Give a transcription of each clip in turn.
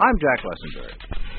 I'm Jack Lessenberry.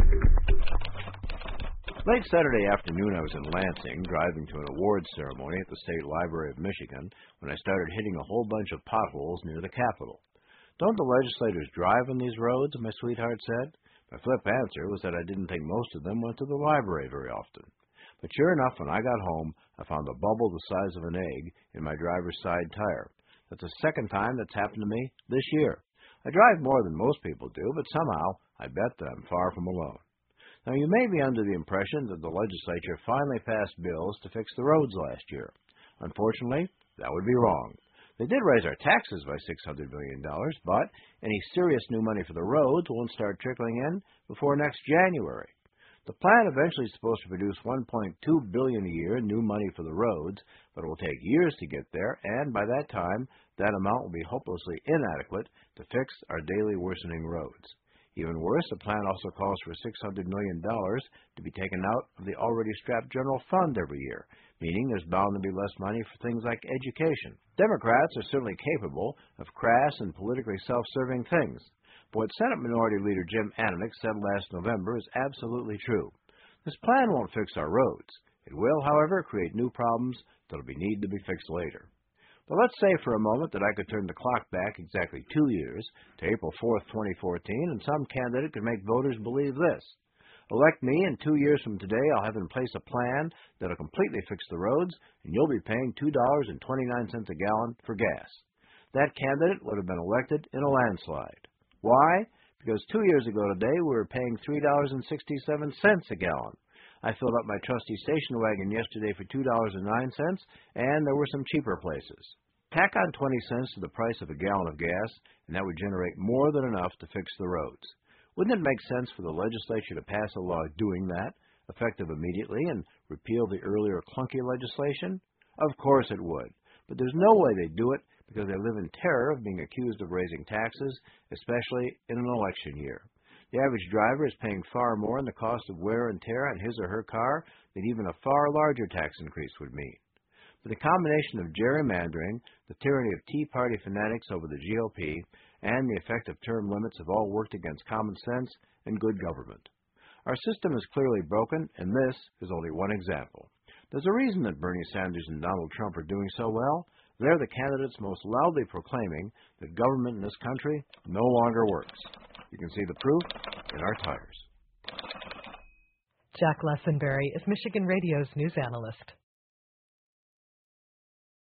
Late Saturday afternoon, I was in Lansing, driving to an awards ceremony at the State Library of Michigan, when I started hitting a whole bunch of potholes near the Capitol. Don't the legislators drive on these roads? My sweetheart said. My flip answer was that I didn't think most of them went to the library very often. But sure enough, when I got home, I found a bubble the size of an egg in my driver's side tire. That's the second time that's happened to me this year. I drive more than most people do, but somehow I bet that I'm far from alone. Now, you may be under the impression that the legislature finally passed bills to fix the roads last year. Unfortunately, that would be wrong. They did raise our taxes by $600 million, but any serious new money for the roads won't start trickling in before next January. The plan eventually is supposed to produce $1.2 billion a year in new money for the roads, but it will take years to get there, and by that time, that amount will be hopelessly inadequate to fix our daily worsening roads. Even worse, the plan also calls for $600 million to be taken out of the already strapped general fund every year, meaning there's bound to be less money for things like education. Democrats are certainly capable of crass and politically self-serving things. But what Senate Minority Leader Jim Ananich said last November is absolutely true. This plan won't fix our roads. It will, however, create new problems that will need to be fixed later. But let's say for a moment that I could turn the clock back exactly 2 years to April 4th, 2014, and some candidate could make voters believe this. Elect me, and 2 years from today I'll have in place a plan that will completely fix the roads, and you'll be paying $2.29 a gallon for gas. That candidate would have been elected in a landslide. Why? Because 2 years ago today we were paying $3.67 a gallon. I filled up my trusty station wagon yesterday for $2.09, and there were some cheaper places. Tack on 20 cents to the price of a gallon of gas, and that would generate more than enough to fix the roads. Wouldn't it make sense for the legislature to pass a law doing that, effective immediately, and repeal the earlier clunky legislation? Of course it would, but there's no way they'd do it because they live in terror of being accused of raising taxes, especially in an election year. The average driver is paying far more in the cost of wear and tear on his or her car than even a far larger tax increase would mean. But the combination of gerrymandering, the tyranny of Tea Party fanatics over the GOP, and the effective term limits have all worked against common sense and good government. Our system is clearly broken, and this is only one example. There's a reason that Bernie Sanders and Donald Trump are doing so well. They're the candidates most loudly proclaiming that government in this country no longer works. You can see the proof in our tires. Jack Lessenberry is Michigan Radio's news analyst.